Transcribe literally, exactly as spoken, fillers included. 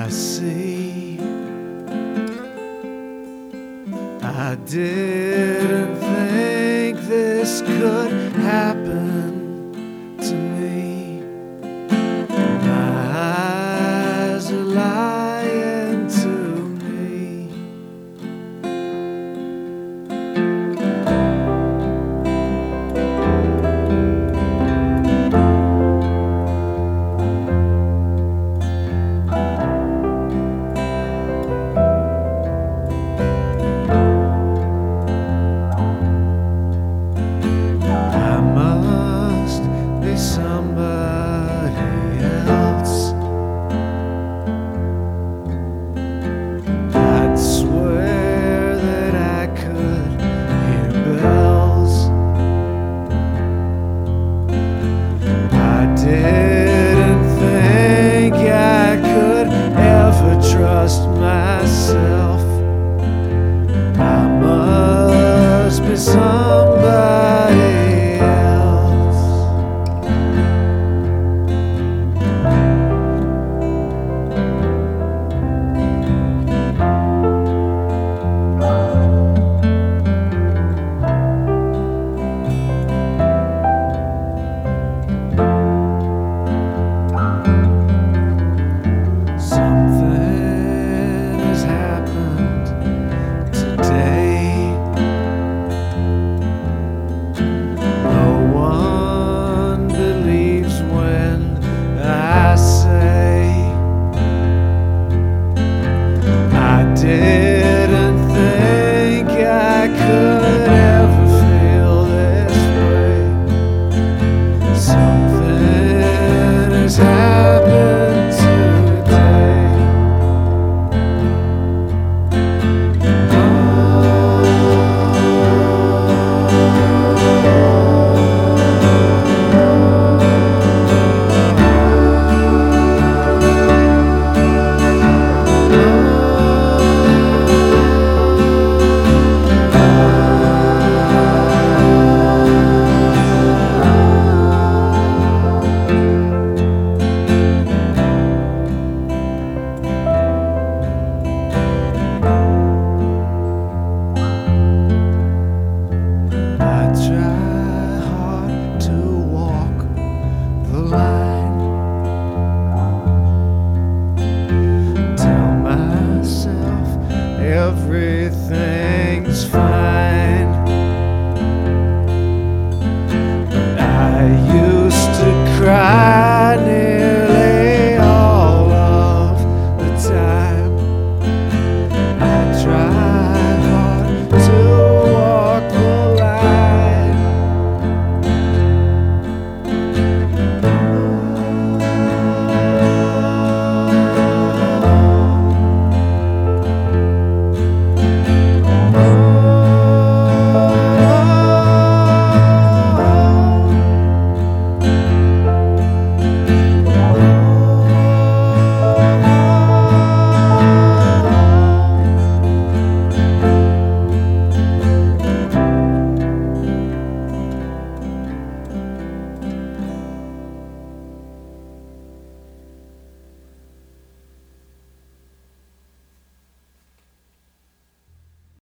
I see. I didn't think this could happen to me. My eyes are lying to me. I must be somebody else. I'd swear that I could hear bells. I didn't think I could ever trust myself. I must be somebody else. Something has happened today. No one believes when I say I didn't think I could ever feel this way. Something has happened today. I try hard to walk the line. Tell myself everything